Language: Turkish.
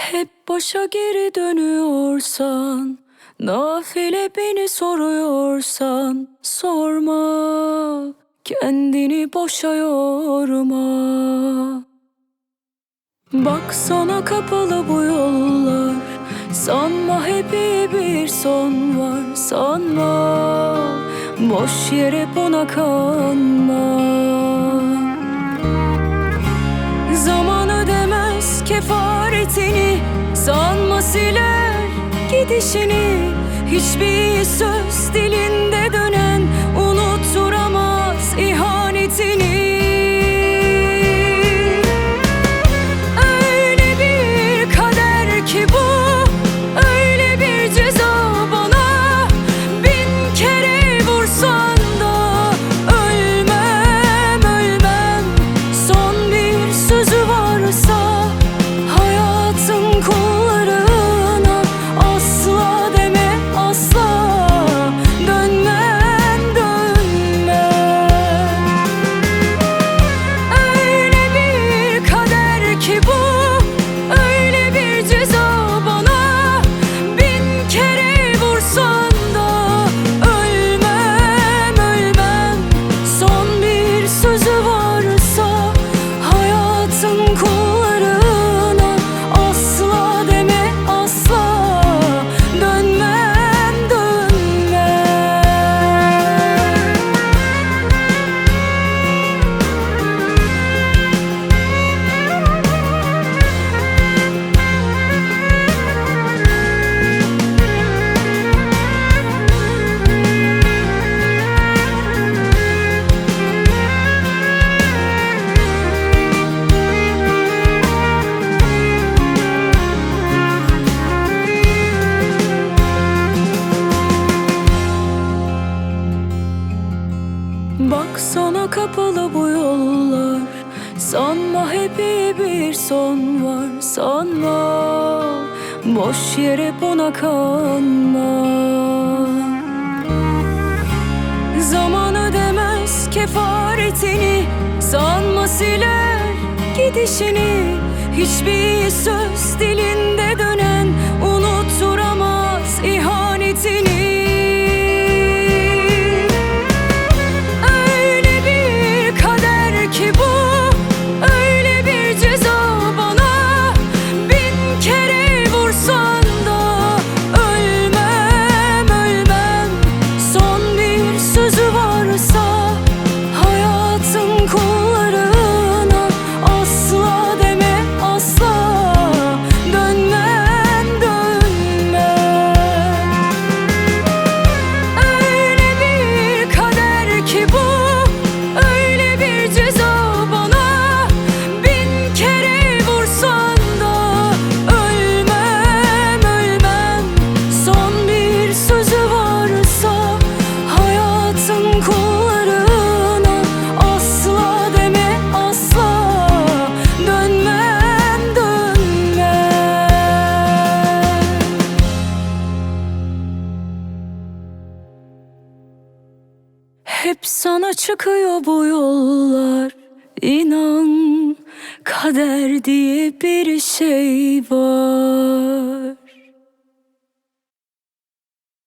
Hep başa geri dönüyorsan, nafile beni soruyorsan, sorma, kendini boşa yorma. Baksana kapalı bu yollar, sanma hep iyi bir son var. Sanma, boş yere buna kanma. Zaman ödemez kefaretini, sanma siler gidişini. Hiçbir söz dilinde dönen unutturamaz ihanetini. Öyle bir kader ki bu, öyle bir ceza bana. Bin kere vursan da ölmem, ölmem. Son bir sözü varsa hayatın kullarına, asla deme asla, dönmem dönmem. Öyle bir kader ki bu, öyle bir ceza bana. Bin kere vursan da ölmem, ölmem. Son bir sözü varsa hayatın kullarına, asla deme asla, dönmem dönmem. Baksana kapalı bu yollar, sanma hep iyi bir son var. Sanma, boş yere buna kanma. Zaman ödemez kefaretini, sanma siler gidişini. Hiçbir söz dilinde dönen unutturamaz ihanetini. Öyle bir kader ki bu, öyle bir ceza bana. Bin kere vursan da ölmem, ölmem. Son bir sözü varsa hayatın kullarına, asla deme asla, dönmem dönmem. Öyle bir kader ki bu, öyle bir ceza bana. Bin kere vursan da ölmem, ölmem. Son bir sözü varsa hayatın kullarına, asla deme asla, dönmem dönmem. Hep sana çıkıyor bu yollar, inan kader diye bir şey var.